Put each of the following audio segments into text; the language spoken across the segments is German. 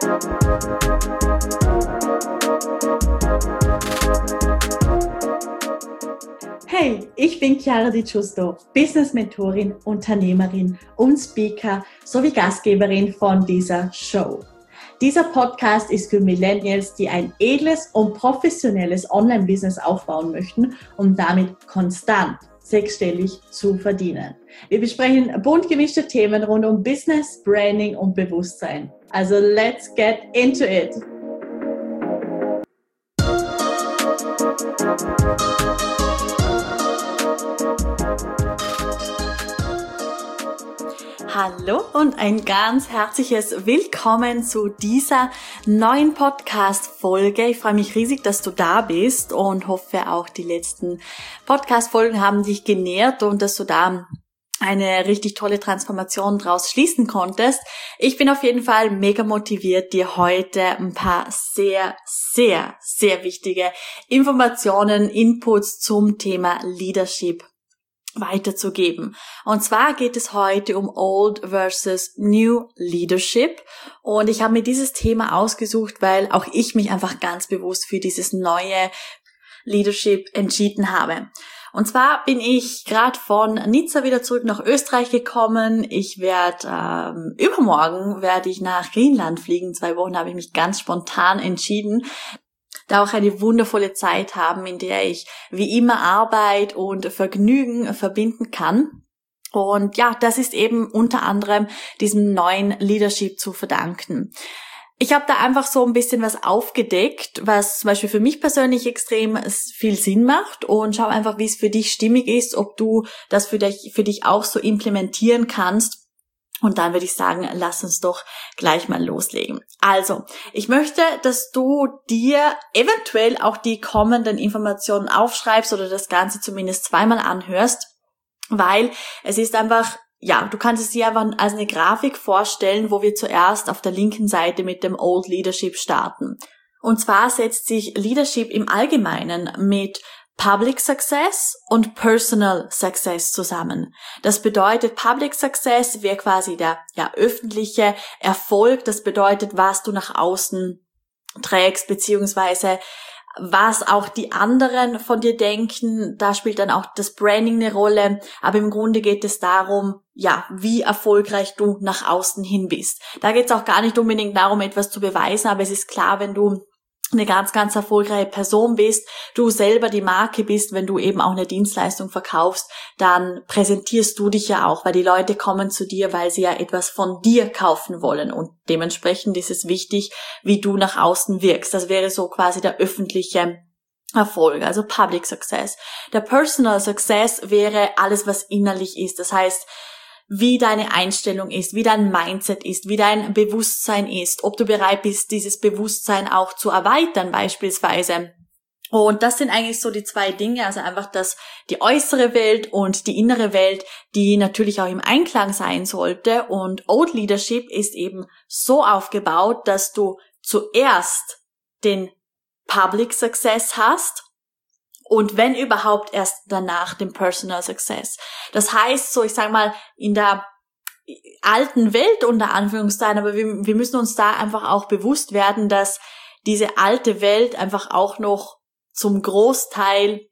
Hey, ich bin Chiara Di Giusto, Business-Mentorin, Unternehmerin und Speaker sowie Gastgeberin von dieser Show. Dieser Podcast ist für Millennials, die ein edles und professionelles Online-Business aufbauen möchten, um damit konstant sechsstellig zu verdienen. Wir besprechen bunt gemischte Themen rund um Business, Branding und Bewusstsein. Also let's get into it! Hallo und ein ganz herzliches Willkommen zu dieser neuen Podcast-Folge. Ich freue mich riesig, dass du da bist und hoffe auch die letzten Podcast-Folgen haben dich genährt und dass du da eine richtig tolle Transformation draus schließen konntest. Ich bin auf jeden Fall mega motiviert, dir heute ein paar sehr wichtige Informationen, Inputs zum Thema Leadership weiterzugeben. Und zwar geht es heute um Old versus New Leadership. Und ich habe mir dieses Thema ausgesucht, weil auch ich mich einfach ganz bewusst für dieses neue Leadership entschieden habe. Und zwar bin ich gerade von Nizza wieder zurück nach Österreich gekommen. Ich werde übermorgen nach Griechenland fliegen. 2 Wochen habe ich mich ganz spontan entschieden, da auch eine wundervolle Zeit haben, in der ich wie immer Arbeit und Vergnügen verbinden kann. Und ja, das ist eben unter anderem diesem neuen Leadership zu verdanken. Ich habe da einfach so ein bisschen was aufgedeckt, was zum Beispiel für mich persönlich extrem viel Sinn macht und schau einfach, wie es für dich stimmig ist, ob du das für dich auch so implementieren kannst. Und dann würde ich sagen, lass uns doch gleich mal loslegen. Also, ich möchte, dass du dir eventuell auch die kommenden Informationen aufschreibst oder das Ganze zumindest zweimal anhörst, weil es ist einfach, ja, du kannst es dir einfach als eine Grafik vorstellen, wo wir zuerst auf der linken Seite mit dem Old Leadership starten. Und zwar setzt sich Leadership im Allgemeinen mit Public Success und Personal Success zusammen. Das bedeutet, Public Success wäre quasi der öffentliche Erfolg. Das bedeutet, was du nach außen trägst, beziehungsweise was auch die anderen von dir denken. Da spielt dann auch das Branding eine Rolle. Aber im Grunde geht es darum, wie erfolgreich du nach außen hin bist. Da geht es auch gar nicht unbedingt darum, etwas zu beweisen, aber es ist klar, wenn du eine ganz erfolgreiche Person bist, du selber die Marke bist, wenn du eben auch eine Dienstleistung verkaufst, dann präsentierst du dich ja auch, weil die Leute kommen zu dir, weil sie ja etwas von dir kaufen wollen und dementsprechend ist es wichtig, wie du nach außen wirkst. Das wäre so quasi der öffentliche Erfolg, also Public Success. Der Personal Success wäre alles, was innerlich ist, das heißt, wie deine Einstellung ist, wie dein Mindset ist, wie dein Bewusstsein ist, ob du bereit bist, dieses Bewusstsein auch zu erweitern beispielsweise. Und das sind eigentlich so die 2 Dinge, also einfach die äußere Welt und die innere Welt, die natürlich auch im Einklang sein sollte. Und Old Leadership ist eben so aufgebaut, dass du zuerst den Public Success hast, und wenn überhaupt erst danach den Personal Success. Das heißt so, ich sage mal, in der alten Welt unter Anführungszeichen, aber wir müssen uns da einfach auch bewusst werden, dass diese alte Welt einfach auch noch zum Großteil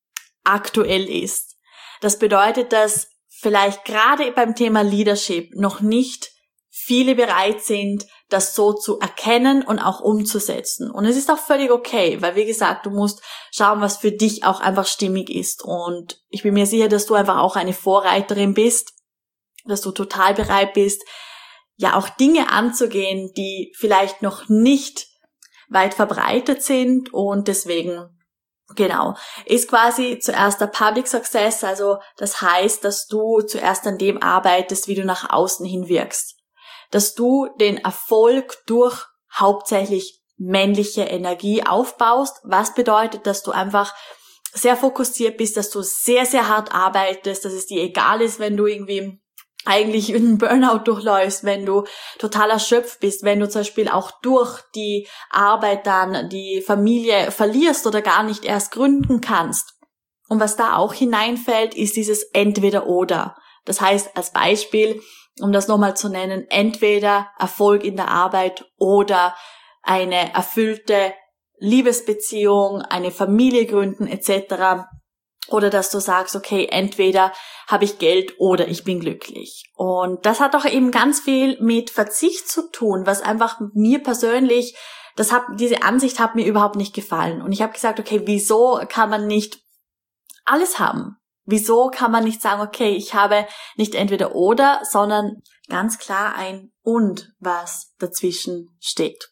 aktuell ist. Das bedeutet, dass vielleicht gerade beim Thema Leadership noch nicht viele bereit sind, das so zu erkennen und auch umzusetzen. Und es ist auch völlig okay, weil wie gesagt, du musst schauen, was für dich auch einfach stimmig ist. Und ich bin mir sicher, dass du einfach auch eine Vorreiterin bist, dass du total bereit bist, ja auch Dinge anzugehen, die vielleicht noch nicht weit verbreitet sind. Und deswegen, genau, ist quasi zuerst der Public Success, also das heißt, dass du zuerst an dem arbeitest, wie du nach außen hin wirkst. Dass du den Erfolg durch hauptsächlich männliche Energie aufbaust, was bedeutet, dass du einfach sehr fokussiert bist, dass du sehr hart arbeitest, dass es dir egal ist, wenn du irgendwie eigentlich einen Burnout durchläufst, wenn du total erschöpft bist, wenn du zum Beispiel auch durch die Arbeit dann die Familie verlierst oder gar nicht erst gründen kannst. Und was da auch hineinfällt, ist dieses Entweder-Oder. Das heißt, als Beispiel, um das nochmal zu nennen, entweder Erfolg in der Arbeit oder eine erfüllte Liebesbeziehung, eine Familie gründen etc. Oder dass du sagst, okay, entweder habe ich Geld oder ich bin glücklich. Und das hat auch eben ganz viel mit Verzicht zu tun, was einfach mir persönlich, diese Ansicht hat mir überhaupt nicht gefallen. Und ich habe gesagt, okay, wieso kann man nicht alles haben? Wieso kann man nicht sagen, okay, ich habe nicht entweder oder, sondern ganz klar ein und, was dazwischen steht.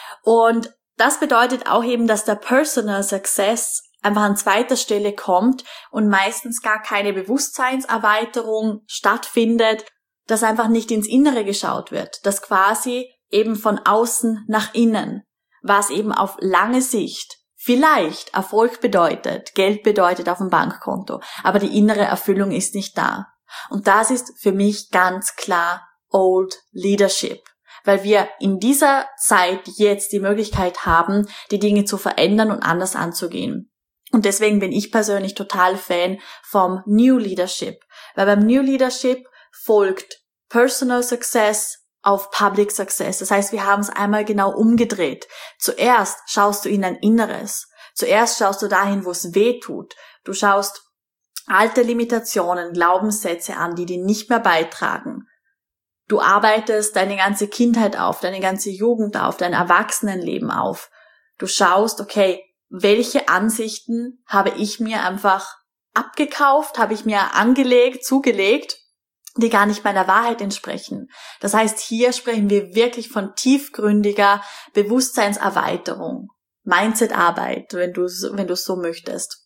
Und das bedeutet auch eben, dass der Personal Success einfach an zweiter Stelle kommt und meistens gar keine Bewusstseinserweiterung stattfindet, dass einfach nicht ins Innere geschaut wird, dass quasi eben von außen nach innen, was eben auf lange Sicht vielleicht Erfolg bedeutet, Geld bedeutet auf dem Bankkonto, aber die innere Erfüllung ist nicht da. Und das ist für mich ganz klar Old Leadership, weil wir in dieser Zeit jetzt die Möglichkeit haben, die Dinge zu verändern und anders anzugehen. Und deswegen bin ich persönlich total Fan vom New Leadership, weil beim New Leadership folgt Personal Success auf Public Success. Das heißt, wir haben es einmal genau umgedreht. Zuerst schaust du in dein Inneres. Zuerst schaust du dahin, wo es weh tut. Du schaust alte Limitationen, Glaubenssätze an, die dir nicht mehr beitragen. Du arbeitest deine ganze Kindheit auf, deine ganze Jugend auf, dein Erwachsenenleben auf. Du schaust, okay, welche Ansichten habe ich mir einfach abgekauft, habe ich mir zugelegt, die gar nicht meiner Wahrheit entsprechen. Das heißt, hier sprechen wir wirklich von tiefgründiger Bewusstseinserweiterung, Mindsetarbeit, wenn du es so möchtest.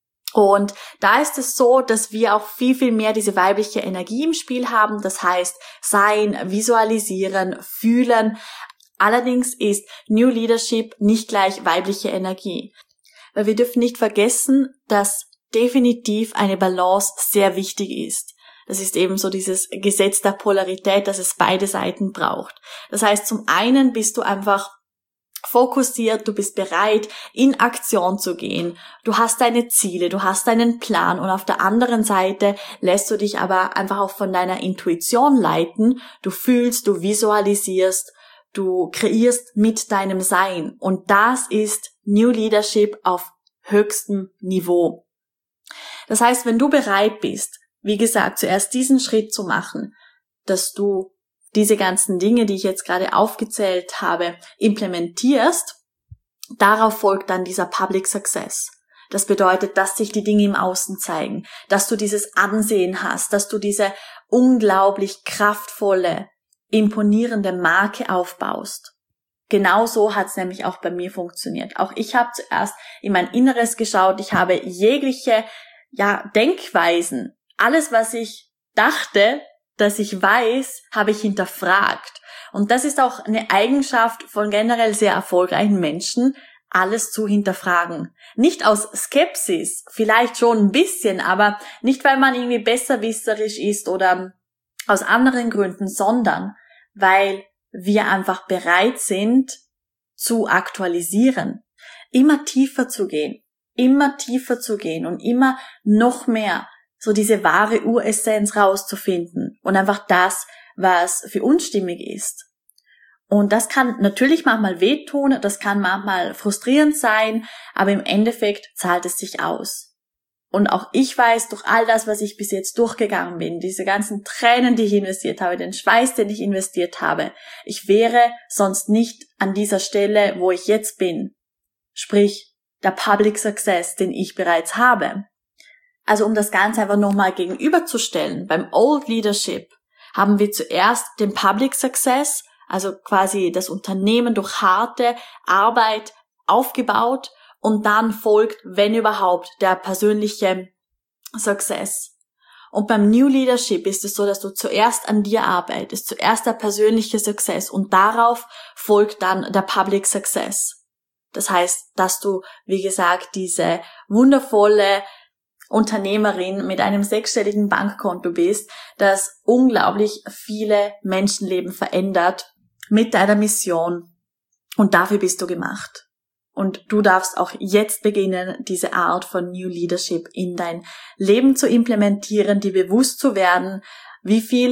Und da ist es so, dass wir auch viel, viel mehr diese weibliche Energie im Spiel haben. Das heißt, sein, visualisieren, fühlen. Allerdings ist New Leadership nicht gleich weibliche Energie. Weil wir dürfen nicht vergessen, dass definitiv eine Balance sehr wichtig ist. Das ist eben so dieses Gesetz der Polarität, dass es beide Seiten braucht. Das heißt, zum einen bist du einfach fokussiert, du bist bereit, in Aktion zu gehen. Du hast deine Ziele, du hast deinen Plan und auf der anderen Seite lässt du dich aber einfach auch von deiner Intuition leiten. Du fühlst, du visualisierst, du kreierst mit deinem Sein. Und das ist New Leadership auf höchstem Niveau. Das heißt, wenn du bereit bist, wie gesagt, zuerst diesen Schritt zu machen, dass du diese ganzen Dinge, die ich jetzt gerade aufgezählt habe, implementierst, darauf folgt dann dieser Public Success. Das bedeutet, dass sich die Dinge im Außen zeigen, dass du dieses Ansehen hast, dass du diese unglaublich kraftvolle, imponierende Marke aufbaust. Genauso hat es nämlich auch bei mir funktioniert. Auch ich habe zuerst in mein Inneres geschaut, ich habe jegliche Denkweisen, alles, was ich dachte, dass ich weiß, habe ich hinterfragt. Und das ist auch eine Eigenschaft von generell sehr erfolgreichen Menschen, alles zu hinterfragen. Nicht aus Skepsis, vielleicht schon ein bisschen, aber nicht, weil man irgendwie besserwisserisch ist oder aus anderen Gründen, sondern weil wir einfach bereit sind zu aktualisieren, immer tiefer zu gehen und immer noch mehr so diese wahre Uressenz rauszufinden und einfach das, was für uns stimmig ist. Und das kann natürlich manchmal wehtun, das kann manchmal frustrierend sein, aber im Endeffekt zahlt es sich aus. Und auch ich weiß, durch all das, was ich bis jetzt durchgegangen bin, diese ganzen Tränen, die ich investiert habe, den Schweiß, den ich investiert habe, ich wäre sonst nicht an dieser Stelle, wo ich jetzt bin. Sprich, der Public Success, den ich bereits habe. Also um das Ganze einfach nochmal gegenüberzustellen, beim Old Leadership haben wir zuerst den Public Success, also quasi das Unternehmen durch harte Arbeit aufgebaut und dann folgt, wenn überhaupt, der persönliche Success. Und beim New Leadership ist es so, dass du zuerst an dir arbeitest, zuerst der persönliche Success und darauf folgt dann der Public Success. Das heißt, dass du, wie gesagt, diese wundervolle Unternehmerin mit einem 6-stelligen Bankkonto bist, das unglaublich viele Menschenleben verändert mit deiner Mission. Und dafür bist du gemacht. Und du darfst auch jetzt beginnen, diese Art von New Leadership in dein Leben zu implementieren, dir bewusst zu werden, wie viel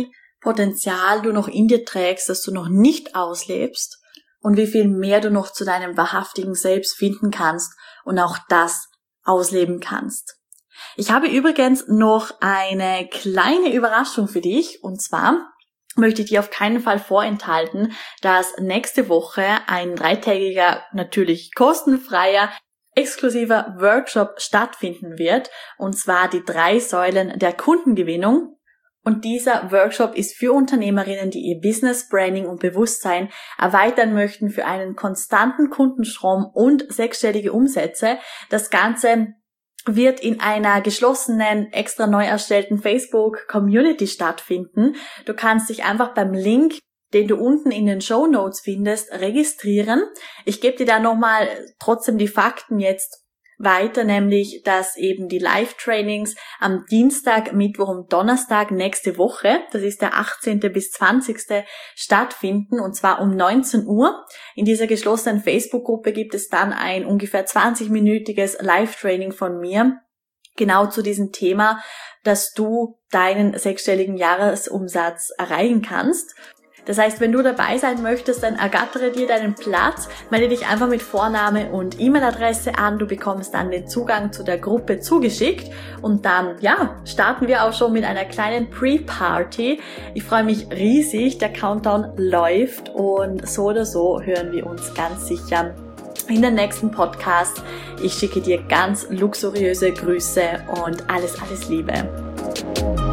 Potenzial du noch in dir trägst, das du noch nicht auslebst und wie viel mehr du noch zu deinem wahrhaftigen Selbst finden kannst und auch das ausleben kannst. Ich habe übrigens noch eine kleine Überraschung für dich, und zwar möchte ich dir auf keinen Fall vorenthalten, dass nächste Woche ein 3-tägiger, natürlich kostenfreier, exklusiver Workshop stattfinden wird, und zwar die 3 Säulen der Kundengewinnung. Und dieser Workshop ist für Unternehmerinnen, die ihr Business, Branding und Bewusstsein erweitern möchten für einen konstanten Kundenstrom und 6-stellige Umsätze. Das Ganze wird in einer geschlossenen, extra neu erstellten Facebook-Community stattfinden. Du kannst dich einfach beim Link, den du unten in den Shownotes findest, registrieren. Ich gebe dir da nochmal trotzdem die Fakten jetzt weiter, nämlich, dass eben die Live-Trainings am Dienstag, Mittwoch und Donnerstag nächste Woche, das ist der 18. bis 20. stattfinden, und zwar um 19 Uhr. In dieser geschlossenen Facebook-Gruppe gibt es dann ein ungefähr 20-minütiges Live-Training von mir, genau zu diesem Thema, dass du deinen 6-stelligen Jahresumsatz erreichen kannst. Das heißt, wenn du dabei sein möchtest, dann ergattere dir deinen Platz, melde dich einfach mit Vorname und E-Mail-Adresse an, du bekommst dann den Zugang zu der Gruppe zugeschickt und dann, starten wir auch schon mit einer kleinen Pre-Party. Ich freue mich riesig, der Countdown läuft und so oder so hören wir uns ganz sicher in den nächsten Podcast. Ich schicke dir ganz luxuriöse Grüße und alles Liebe.